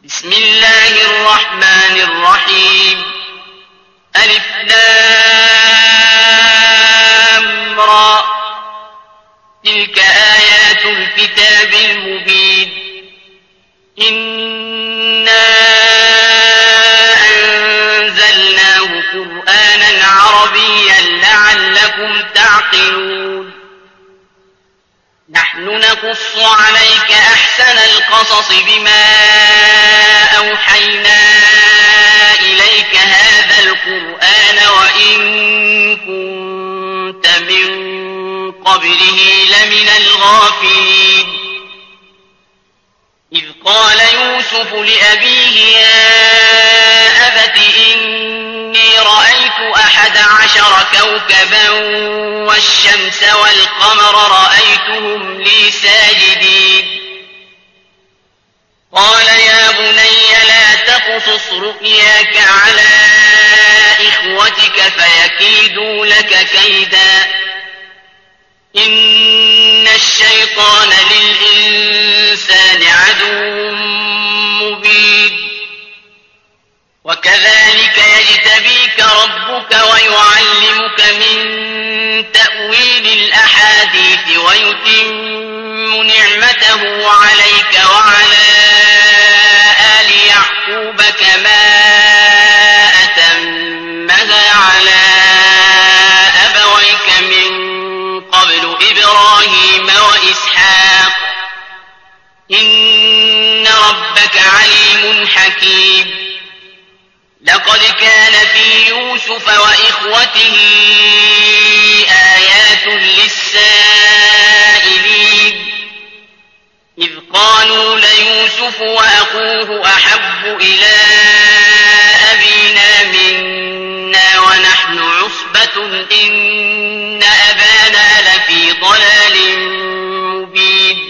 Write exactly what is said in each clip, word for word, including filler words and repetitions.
بسم الله الرحمن الرحيم ألف لام را تلك آيات الكتاب المبين إنا أنزلناه قرآنا عربيا لعلكم تعقلون نحن نقص عليك أحسن القصص بما أوحينا إليك هذا القرآن وإن كنت من قبله لمن الغافلين إذ قال يوسف لأبيه يا أبت إني رأيت أحد عشر كوكبا والشمس والقمر رأيتهم لي ساجدين قال يا بني لا تقصص رؤياك على إخوتك فيكيدوا لك كيدا إن الشيطان للإنسان عدو مبين وكذلك يجتبيك ربك ويعلمك من تأويل الأحاديث ويتم نعمته عليك وعلى آل يعقوب كما أتمها على أبويك من قبل إبراهيم وإسحاق إن ربك عليم حكيم لقد كان في يوسف وإخوته آيات للسائلين إذ قالوا ليوسف وأخوه أحب إلى أبينا منا ونحن عصبة إن أبانا لفي ضلال مبين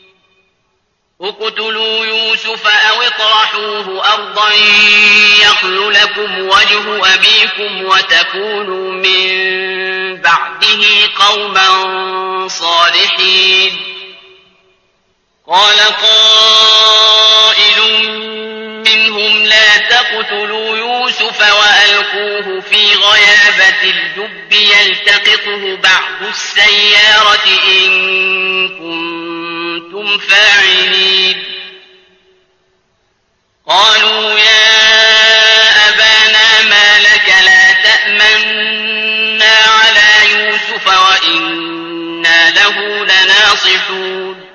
اقتلوا يوسف أو اطرحوه أرضا يخل لكم وجه أبيكم وتكونوا من بعده قوما صالحين قال قائل منهم لا تقتلوا يوسف وألقوه في غيابة الجب يلتقطه بعض السيارة إن كنتم فاعلين قالوا يا أبانا ما لك لا تأمنا على يوسف وإنا له لناصحون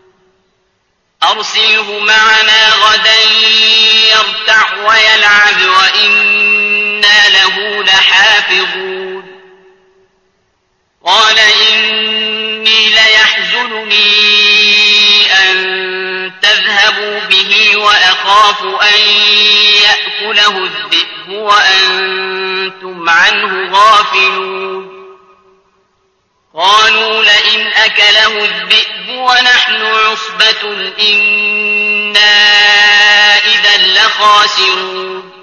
أرسله معنا غدا يرتع ويلعب وإنا له لحافظون قال إني ليحزنني أن تذهبوا به وأخاف أن يأكله الذئب وأنتم عنه غافلون قالوا لئن أكله الذئب ونحن عصبة إنا إذا لخاسرون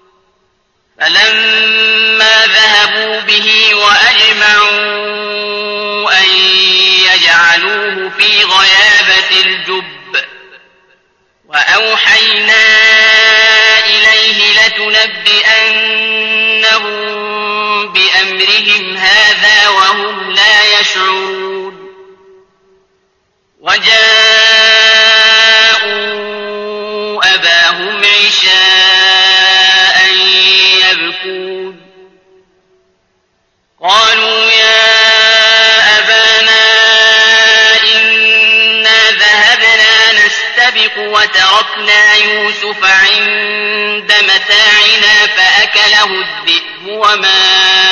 فلما ذهبوا به وأجمعوا أن يجعلوه في غيابة الجب وأوحينا إليه لتنبئنهم بأمرهم هذا وهم لا يشعرون وجاءوا أباهم عشاء يبكون قالوا يا أبانا إنا ذهبنا نستبق وتركنا يوسف عند متاعنا فأكله الذئب وما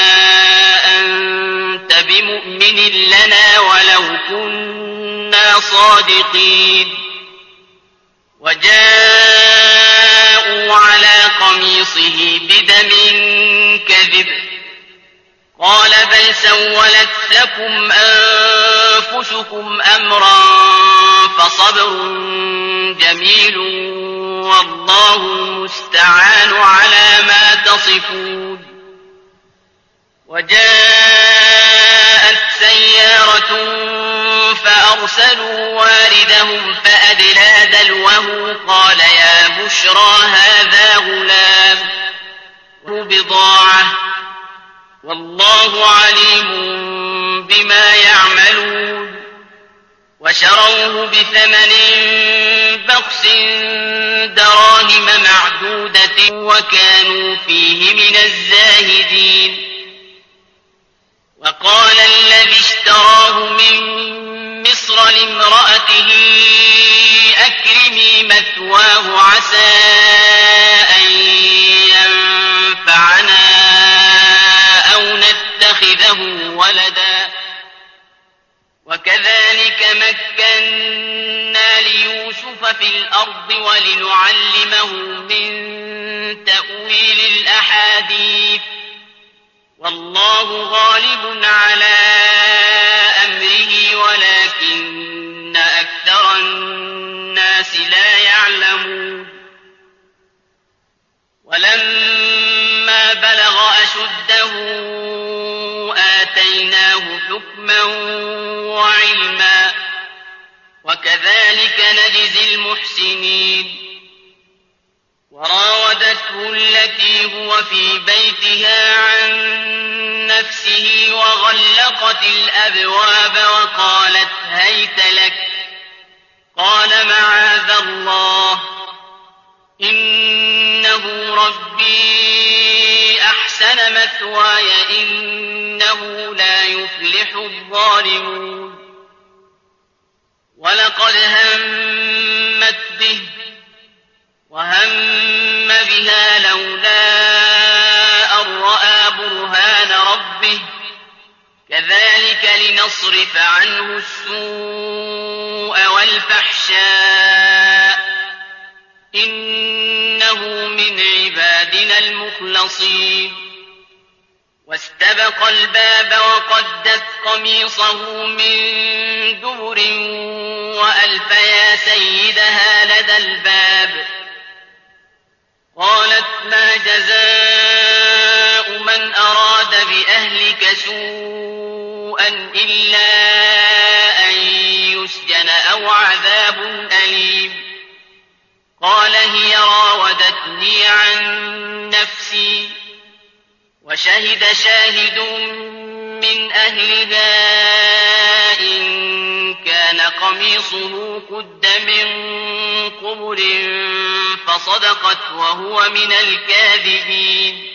أنت بمؤمن لنا ولو كنا صادقين وجاءوا على قميصه بدم كذب قال بل سولت لكم أنفسكم أمرا فصبر جميل والله المستعان على ما تصفون وجاءت سيارة فأرسلوا واردهم فأدلى دلوه قال يا بشرى هذا غلام بضاعة والله عليم بما يعملون وشروه بثمن بخس دراهم معدودة وكانوا فيه من الزاهدين وقال الذي اشتراه من مصر لامرأته أكرمي مثواه عسى أن ينفعنا أو نتخذه ولدا وكذلك مكنا ليوسف في الأرض ولنعلمه من تأويل الأحاديث والله غالب على أمره ولكن أكثر الناس لا يعلمون ولما بلغ أشده آتيناه حكما وعلما وكذلك نجزي المحسنين وراودته التي هو في بيتها عن نفسه وغلقت الأبواب وقالت هيت لك قال معاذ الله إنه ربي أحسن مثواي إنه لا يفلح الظالمون ولقد همت به وهم بها لولا أن رأى برهان ربه كذلك لنصرف عنه السوء والفحشاء إنه من عبادنا المخلصين واستبق الباب وقدت قميصه من دبر وألف يا سيدها لدى الباب قالت ما جزاء من أراد بأهلك سوءا إلا أن يسجن أو عذاب أليم قال هي راودتني عن نفسي وشهد شاهد من أهلها إن كان قميصه قد من قبل فصدقت وهو من الكاذبين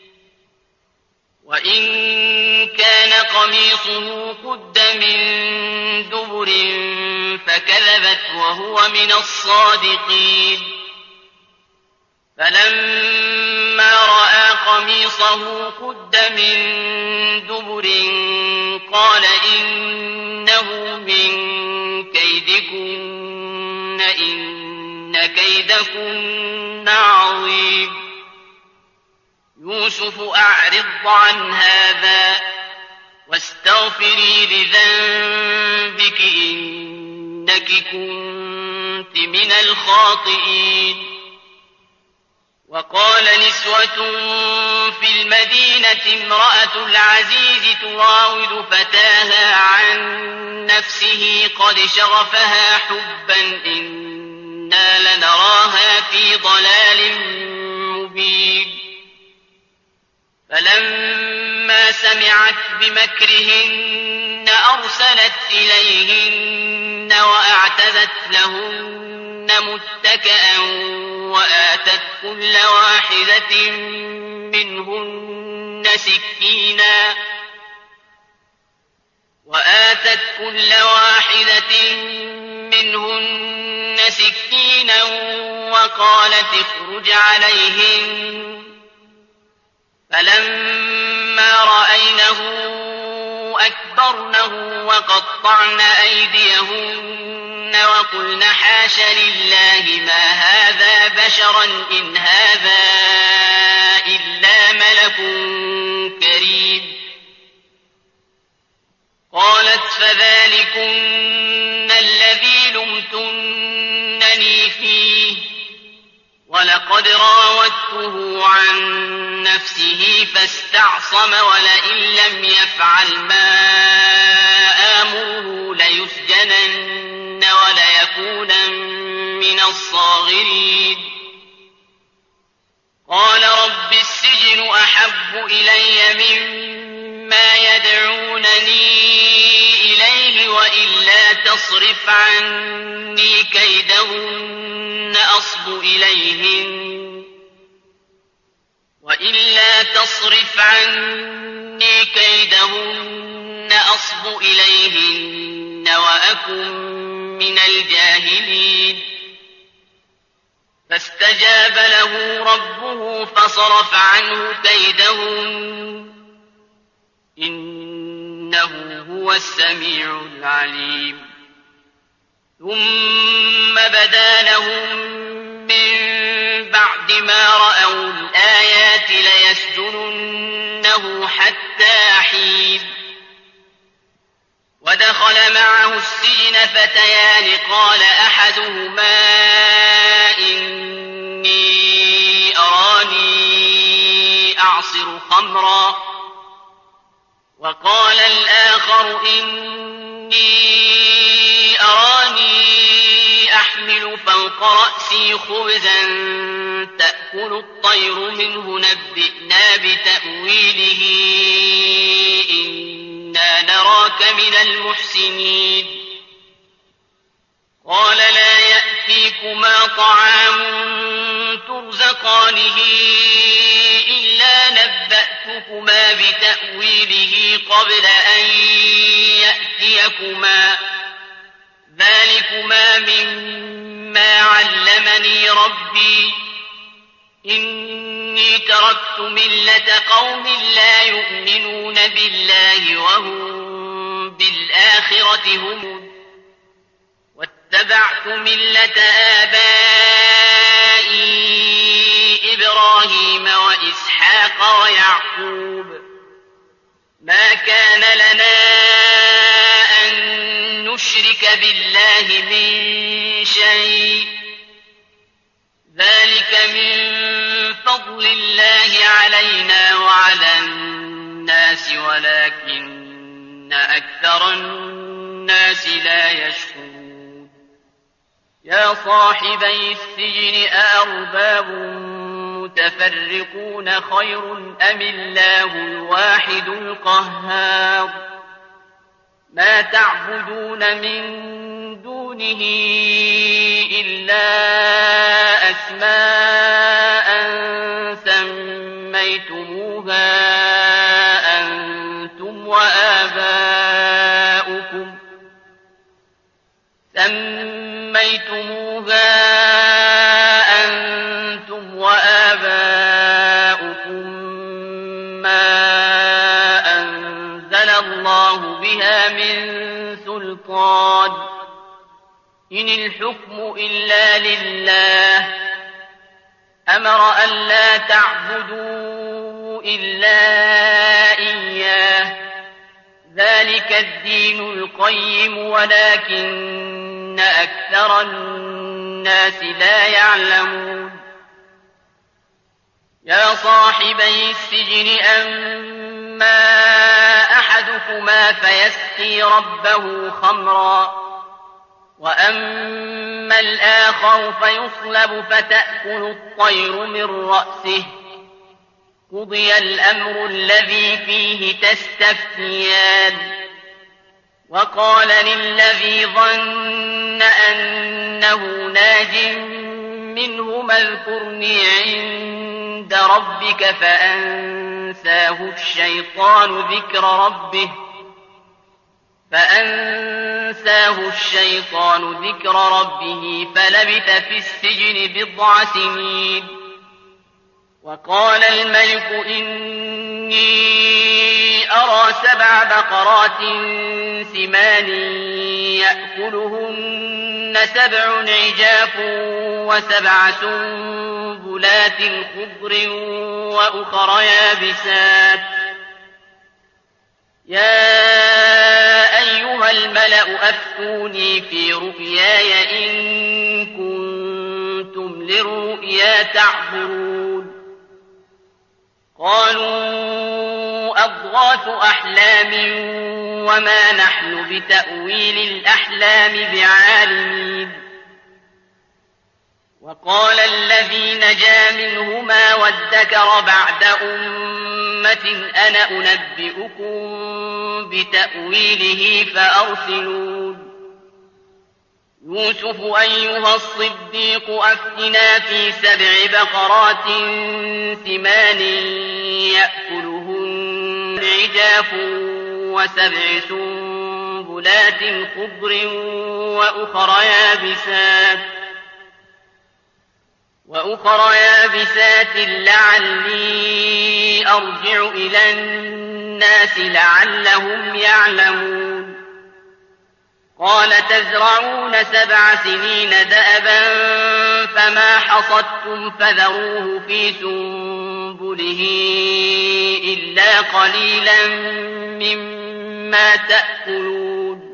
وإن كان قميصه قد من دبر فكذبت وهو من الصادقين فلما رأى قميصه قد من دبر قال إنه من كيدكن إن كيدكن عظيم يوسف أعرض عن هذا واستغفري لذنبك إنك كنت من الخاطئين وقال نسوة في المدينة امرأة العزيز تراود فتاها عن نفسه قد شغفها حبا إنا لنراها في ضلال مبين فلما سمعت بمكرهن أرسلت إليهن وأعتدت لهن متكئا وآتت كل واحدة منهن سكينا وآتت كل واحدة منهن سكينا وقالت اخرج عليهن فلما رأينه أكبرنه وقطعن أيديهن وقلن حاش لله ما هذا بشرا إن هذا إلا ملك كريم قالت فذلكن الذي لمتنني فيه ولقد راودته عن نفسه فاستعصم ولئن لم يفعل ما آمره ليسجنن وليكونن من الصاغرين تصرف عني كيدهن أصب إليهن وإلا تصرف عني كيدهن أصب إليهن وأكن من الجاهلين فاستجاب له ربه فصرف عنه كيدهن إنه هو السميع العليم ثم بدا لهم من بعد ما رأوا الآيات ليسجننه حتى حين ودخل معه السجن فتيان قال أحدهما إني أراني أعصر خمرا وقال الآخر إني أراني أحمل فوق رأسي خبزا تأكل الطير منه نبئنا بتأويله إنا نراك من المحسنين قال لا يأتيكما طعام ترزقانه إلا نبأتكما بتأويله قبل أن يأتيكما ذلكما مما علمني ربي إني تركت ملة قوم لا يؤمنون بالله وهم بالآخرة هم واتبعت ملة آبائي إبراهيم وإسحاق ويعقوب ما كان لنا أن نشرك بالله من شيء ذلك من فضل الله علينا وعلى الناس ولكن أكثر الناس لا يشكرون يا صاحبي السجن أأرباب متفرقون خير أم الله الواحد القهار ما تعبدون من دونه إلا أسماء سميتموها أنتم وآباؤكم سميتموها أنتم وآباؤكم ما أنزل الله بها من سلطان إن الحكم إلا لله أمر ألا تعبدوا إلا إياه ذلك الدين القيم ولكن أكثر الناس لا يعلمون يا صاحبي السجن أما أحدكما فيسقي ربه خمرا وأما الآخر فيصلب فتأكل الطير من رأسه قضي الأمر الذي فيه تستفتيان وقال للذي ظن أنه ناج منهما اذكرني عند ربك فأنساه الشيطان ذكر ربه فأنساه الشيطان ذكر ربه فلبث في السجن بضع سنين وقال الملك إني أرى سبع بقرات سمان يأكلهن سبع عجاف وسبع سنبلات خضر وأخر يابسات يا أيها الملأ أفتوني في رؤياي إن كنتم للرؤيا تعبرون قالوا أضغاث أحلام وما نحن بتأويل الأحلام بعالمين وقال الذي نجا منهما وادكر بعد أمة أنا أنبئكم بتأويله فأرسلون يوسف أيها الصديق أفتنا في سبع بقرات ثمان يأكلهن عجاف وسبع سنبلات خضر وأخر يابسات وأخر يابسات لعلي أرجع إلى الناس لعلهم يعلمون قال تزرعون سبع سنين دأبا فما حصدتم فذروه في سنبله إلا قليلا مما تأكلون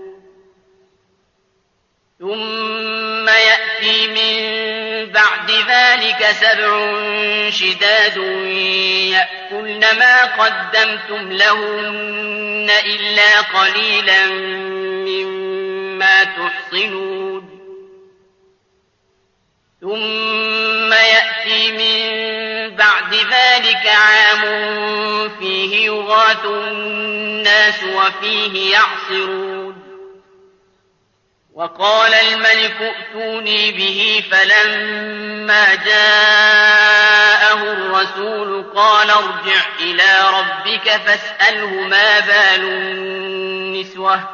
ثم يأتي من بعد ذلك سبع شداد يأكلن ما قدمتم لهن إلا قليلا مما تحصنون ثم يأتي من بعد ذلك عام فيه يغاث الناس وفيه يعصرون وقال الملك ائتوني به فلما جاءه الرسول قال ارجع إلى ربك فاسأله ما بال النسوة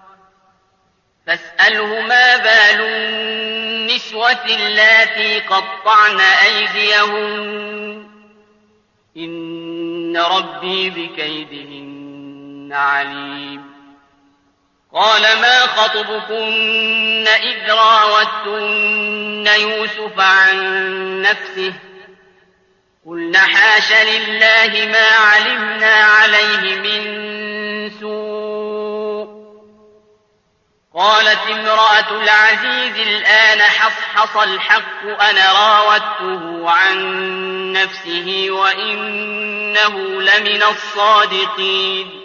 فاسأله ما بال النسوة اللاتي قطعن أيديهن إن ربي بكيدهن عليم قال ما خطبكن إذ راوتن يوسف عن نفسه قلن حاش لله ما علمنا عليه من سوء قالت امرأة العزيز الآن حصحص الحق أنا راودته عن نفسه وإنه لمن الصادقين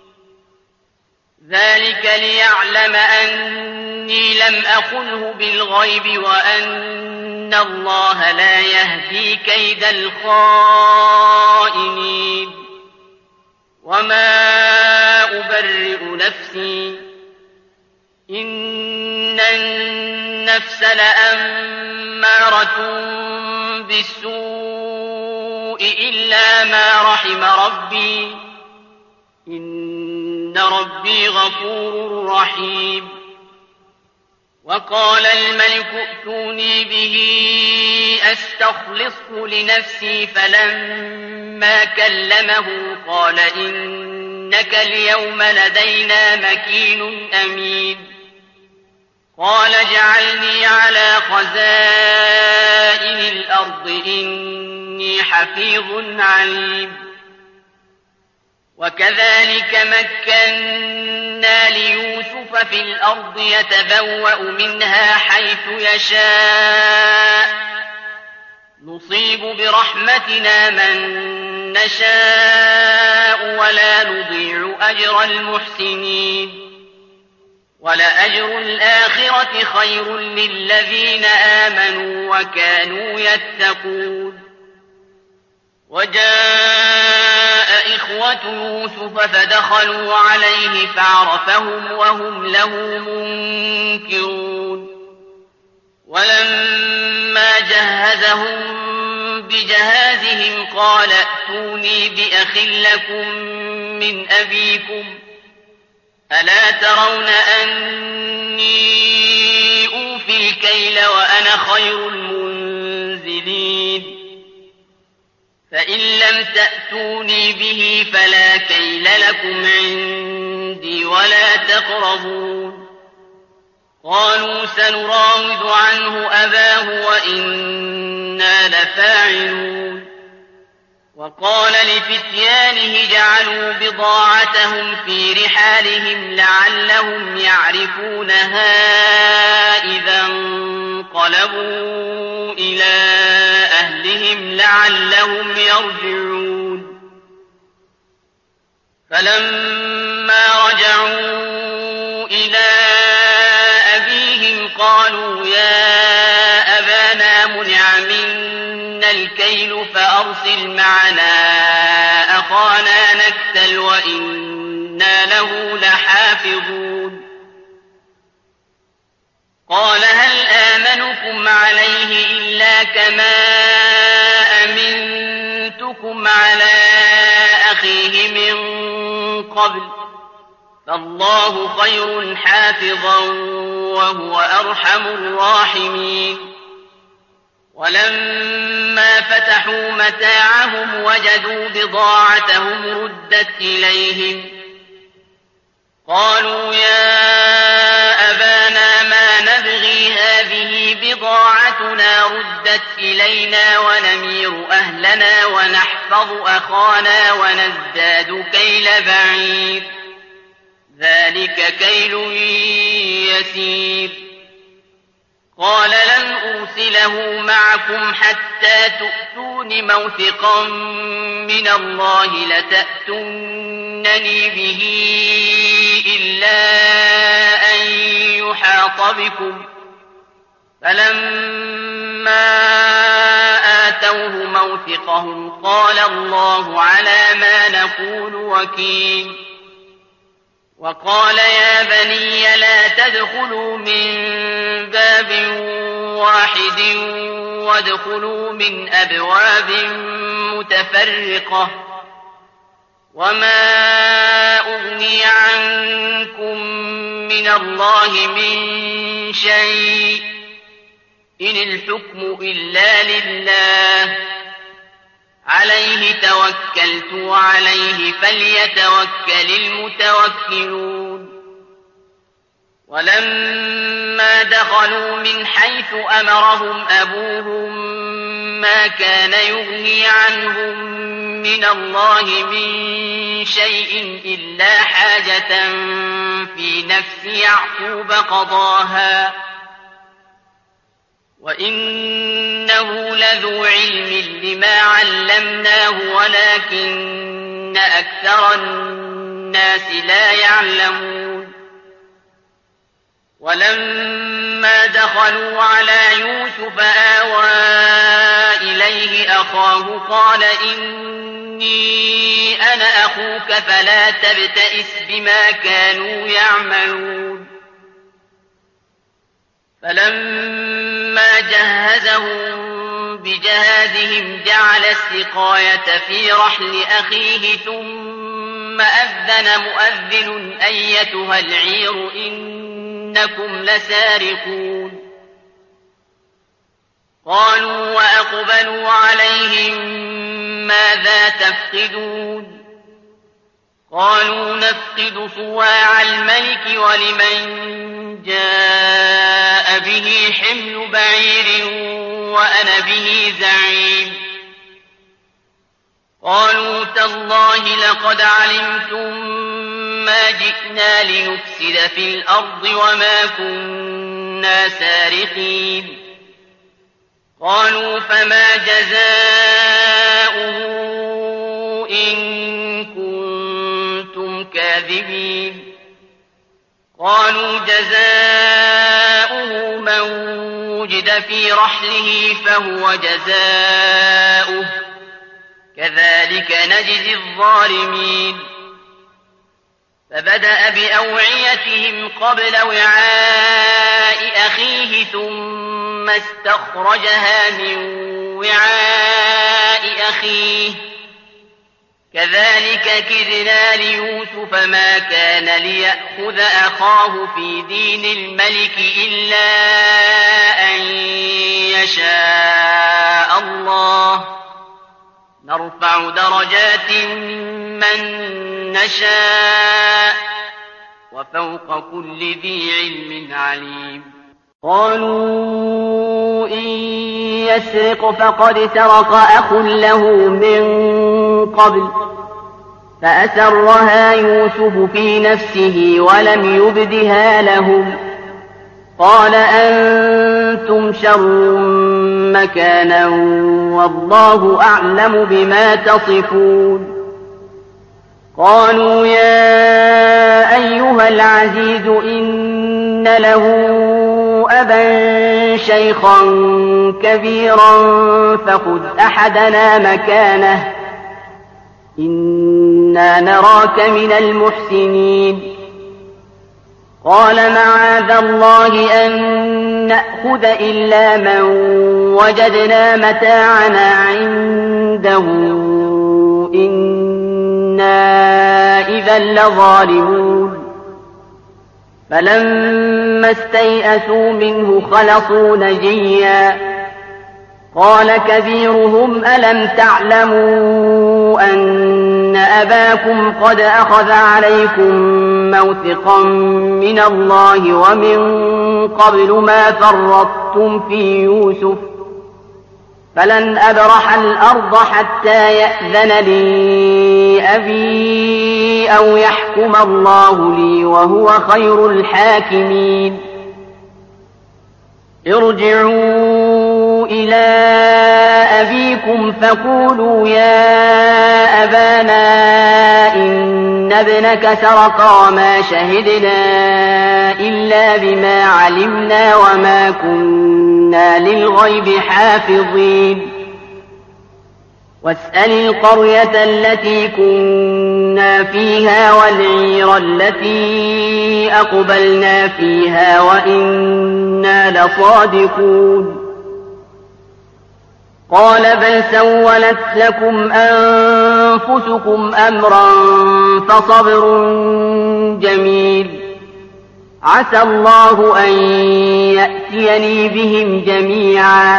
ذلك ليعلم أني لم أخنه بالغيب وأن الله لا يهدي كيد الخائنين وما أبرئ نفسي إن النفس لأمارة بالسوء إلا ما رحم ربي إن ربي غفور رحيم وقال الملك ائتوني به أستخلصه لنفسي فلما كلمه قال إنك اليوم لدينا مكين أمين قال اجعلني على خزائن الأرض إني حفيظ عليم وكذلك مكنا ليوسف في الأرض يتبوأ منها حيث يشاء نصيب برحمتنا من نشاء ولا نضيع أجر المحسنين ولأجر الآخرة خير للذين آمنوا وكانوا يتقون وجاء إخوة يوسف فدخلوا عليه فعرفهم وهم له منكرون ولما جهزهم بجهازهم قال ائتوني بأخ لكم من أبيكم ألا ترون أني أوفي الكيل وأنا خير المنزلين فإن لم تأتوني به فلا كيل لكم عندي ولا تقربون قالوا سنراود عنه أباه وإنا لفاعلون وقال لفتيانه جعلوا بضاعتهم في رحالهم لعلهم يعرفونها إذا انقلبوا إلى أهلهم لعلهم يرجعون فلما رجعوا إلى أبيهم قالوا يا أبانا منع منا الكيل فأرسل معنا أخانا نكتل وإنا له لحافظون قال هل آمنكم عليه إلا كما أمنتكم على أخيه من قبل فالله خير حافظا وهو أرحم الراحمين. ولما فتحوا متاعهم وجدوا بضاعتهم ردت إليهم قالوا يا أبانا ما نبغي هذه بضاعتنا ردت إلينا ونمير أهلنا ونحفظ أخانا ونزداد كيل بعير ذلك كيل يسير. قال لن أرسله معكم حتى تؤتون موثقا من الله لتأتونني به إلا أن يحاط بكم. فلما آتوه موثقهم قال الله على ما نقول وكيل. وقال يا بني لا تدخلوا من باب واحد وادخلوا من أبواب متفرقة وما أغني عنكم من الله من شيء إن الحكم إلا لله عليه توكلت وعليه فليتوكل المتوكلون. ولما دخلوا من حيث أمرهم أبوهم ما كان يغني عنهم من الله من شيء إلا حاجة في نفس يعقوب قضاها وإنه لذو علم لما علمناه ولكن أكثر الناس لا يعلمون. ولما دخلوا على يوسف آوى إليه أخاه قال إني أنا أخوك فلا تبتئس بما كانوا يعملون. فلما جهزهم بجهازهم جعل السقاية في رحل أخيه ثم أذن مؤذن أيتها العير إنكم لسارقون. قالوا وأقبلوا عليهم ماذا تفقدون قالوا نفقد صواع الملك ولمن جاء به حمل بعير وأنا به زعيم. قالوا تالله لقد علمتم ما جئنا لنفسد في الأرض وما كنا سارقين. قالوا فما جزاؤه إن كنتم كاذبين. قالوا جزاؤه من وجد في رحله فهو جزاؤه كذلك نجزي الظالمين. فبدأ بأوعيتهم قبل وعاء أخيه ثم استخرجها من وعاء أخيه كذلك كدنا ليوسف ما كان ليأخذ أخاه في دين الملك إلا أن يشاء الله نرفع درجات من نشاء وفوق كل ذي علم عليم. قالوا إن يسرق فقد سرق أخ له من قبل فأسرها يوسف في نفسه ولم يبدها لهم. قال أنتم شر مكانا والله أعلم بما تصفون. قالوا يا أيها العزيز إن له أبا شيخا كبيرا فخذ أحدنا مكانه إنا نراك من المحسنين. قال معاذ الله أن نأخذ إلا من وجدنا متاعنا عنده إنا إذا لظالمون فلما استيئسوا منه خلصوا نجيا قال كبيرهم ألم تعلموا أن أباكم قد أخذ عليكم موثقا من الله ومن قبل ما فرطتم في يوسف فلن أبرح الأرض حتى يأذن لي أبي أو يحكم الله لي وهو خير الحاكمين ارجعوا إلى أبيكم فقولوا يا أبانا إن ابنك سرق وما شهدنا إلا بما علمنا وما كنا للغيب حافظين واسأل القرية التي كنا فيها والعير التي أقبلنا فيها وإنا لصادقون قال بل سولت لكم أنفسكم أمرا فصبر جميل عسى الله أن يأتيني بهم جميعا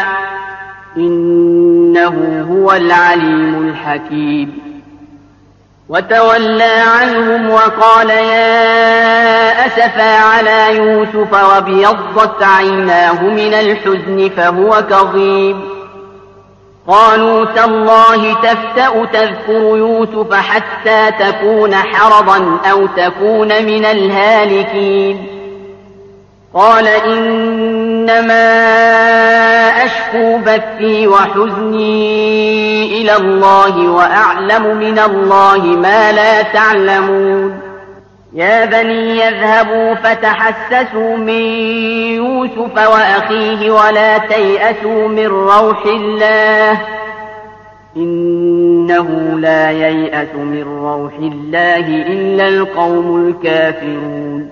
إنه هو العليم الحكيم وتولى عنهم وقال يا أسفا على يوسف وابيضت عيناه من الحزن فهو كظيم قالوا تالله تفتأ تذكر يوسف حتى تكون حرضا أو تكون من الهالكين قال إنما أشكو بثي وحزني إلى الله وأعلم من الله ما لا تعلمون يا بني يذهبوا فتحسسوا من يوسف وأخيه ولا تيأسوا من روح الله إنه لا ييأس من روح الله إلا القوم الكافرون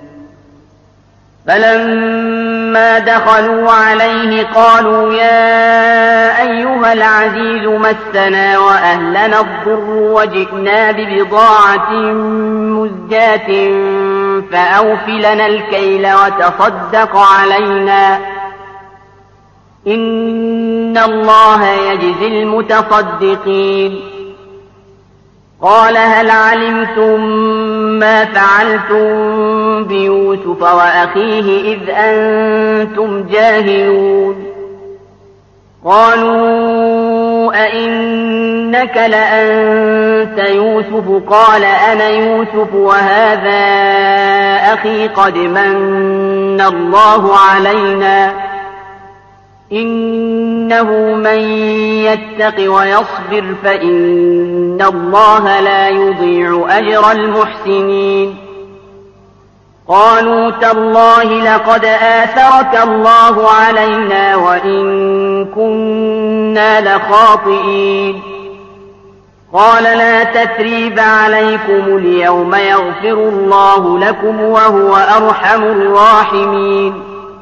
فلما دخلوا عليه قالوا يا أيها العزيز مسنا وأهلنا الضر وجئنا ببضاعة مزجاة فأوف لنا الكيل وتصدق علينا إن الله يجزي المتصدقين قال هل علمتم ما فعلتم بيوسف وأخيه إذ أنتم جاهلون قالوا أئنك لأنت يوسف قال أنا يوسف وهذا أخي قد من الله علينا إنه من يتق ويصبر فإن الله لا يضيع أجر المحسنين قالوا تالله لقد آثرك الله علينا وإن كنا لخاطئين قال لا تثريب عليكم اليوم يغفر الله لكم وهو أرحم الراحمين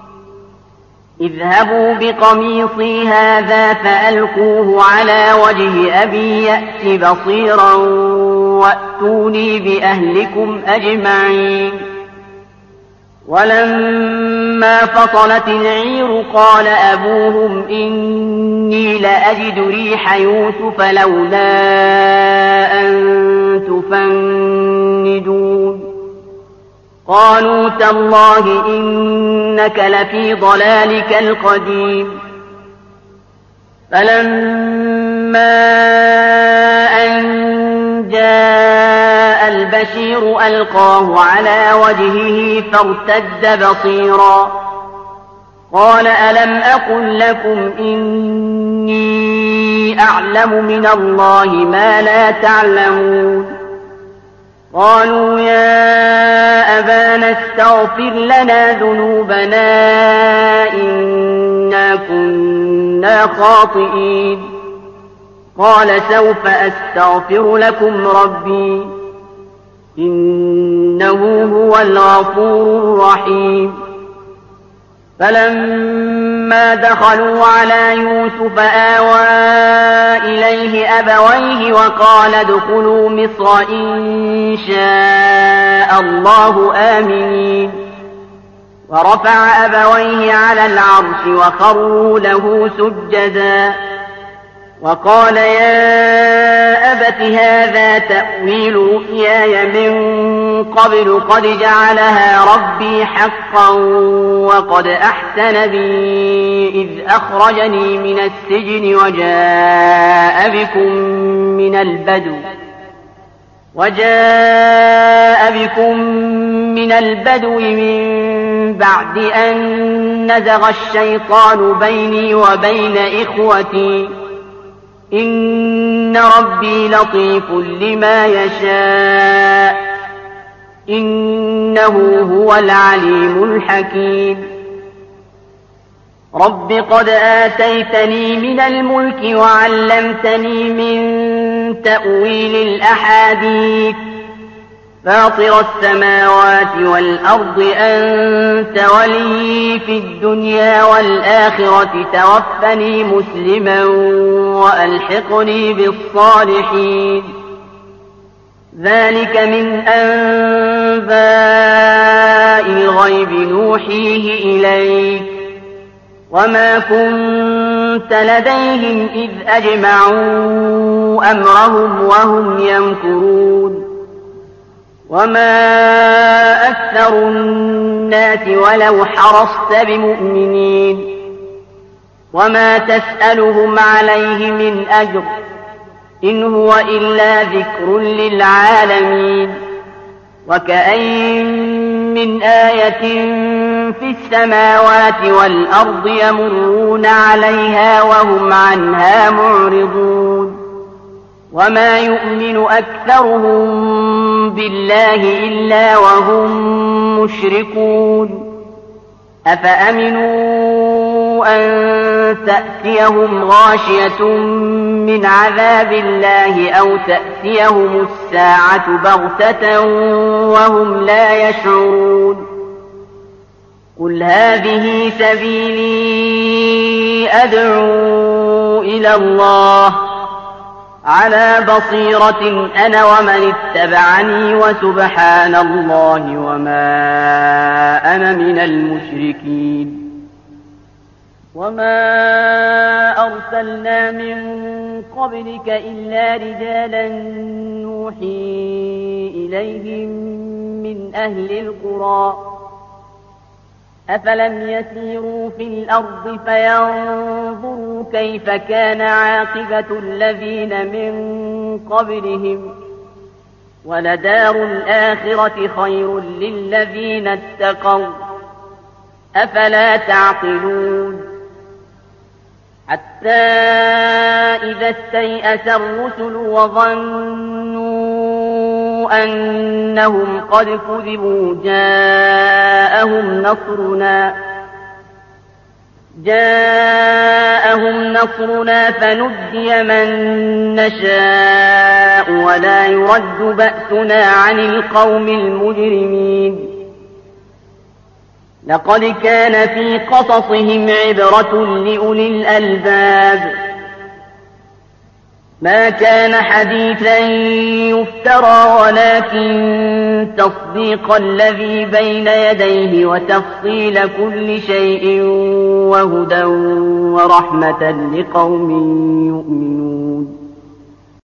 اذهبوا بقميصي هذا فألقوه على وجه أبي يأت بصيرا وأتوني بأهلكم أجمعين ولما فصلت العير قال أبوهم إني لأجد ريح يوسف لولا أن تفندون قالوا تالله إنك لفي ضلالك القديم فلما أن جاء البشير ألقاه على وجهه فارتد بصيرا قال ألم أقل لكم إني أعلم من الله ما لا تعلمون قالوا يا أبانا استغفر لنا ذنوبنا إنا كنا خاطئين قال سوف أستغفر لكم ربي إنه هو الغفور الرحيم. فلما دخلوا على يوسف آوى إليه أبويه وقال ادخلوا مصر إن شاء الله آمنين. ورفع أبويه على العرش وخروا له سجدا وقال يا أبت هذا تأويل رؤياي من قبل قد جعلها ربي حقا وقد أحسن بي إذ أخرجني من السجن وجاء بكم من البدو وجاء بكم من البدو من بعد أن نزغ الشيطان بيني وبين إخوتي إن ربي لطيف لما يشاء إنه هو العليم الحكيم. رب قد آتيتني من الملك وعلمتني من تأويل الأحاديث فاطر السماوات والأرض أنت ولي في الدنيا والآخرة توفني مسلما وألحقني بالصالحين. ذلك من أنباء الغيب نوحيه إليك وما كنت لديهم إذ أجمعوا أمرهم وهم يمكرون. وما أكثر الناس ولو حرصت بمؤمنين وما تسألهم عليه من أجر إن هو إلا ذكر للعالمين. وكأين من آية في السماوات والأرض يمرون عليها وهم عنها معرضون. وما يؤمن أكثرهم بالله إلا وهم مشركون. أفأمنوا أن تأتيهم غاشية من عذاب الله أو تأتيهم الساعة بغتة وهم لا يشعرون. قل هذه سبيلي أدعو إلى الله على بصيرة أنا ومن اتبعني وسبحان الله وما أنا من المشركين. وما أرسلنا من قبلك إلا رجالا نوحي إليهم من أهل القرى أفلم يسيروا في الأرض فينظروا كيف كان عاقبة الذين من قبلهم ولدار الآخرة خير للذين اتقوا أفلا تعقلون. حتى إذا استيأس الرسل وظنوا أنهم قد كذبوا جاءهم نصرنا جاءهم نصرنا فنجي من نشاء ولا يرد بأسنا عن القوم المجرمين. لقد كان في قصصهم عبرة لأولي الألباب ما كان حديثا يفترى ولكن تصديق الذي بين يديه وتفصيل كل شيء وهدى ورحمة لقوم يؤمنون.